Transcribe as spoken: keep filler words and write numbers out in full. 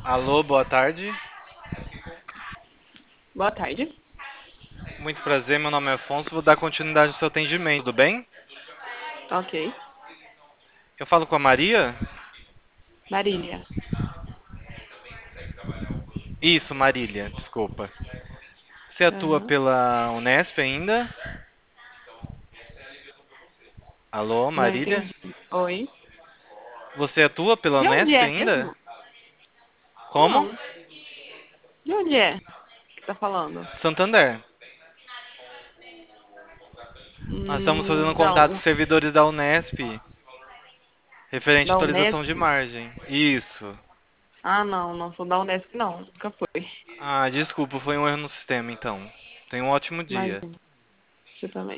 Alô, boa tarde. Boa tarde. Muito prazer, meu nome é Afonso. Vou dar continuidade ao seu atendimento, tudo bem? Ok. Eu falo com a Maria? Marília. Isso, Marília, desculpa. Você atua Aham. pela Unesp ainda? Alô, Não Marília? entendi. Oi. Você atua pela De onde Unesp é ainda? mesmo? Como? Não. De onde é que tá falando? Santander. Nós estamos fazendo Hum, contato com não. os servidores da Unesp, referente à Da atualização Unesp? de margem. Isso. Ah, não. Não sou da Unesp, não. Nunca fui. Ah, desculpa, foi um erro no sistema, então. Tenha um ótimo dia. Imagina. Você também.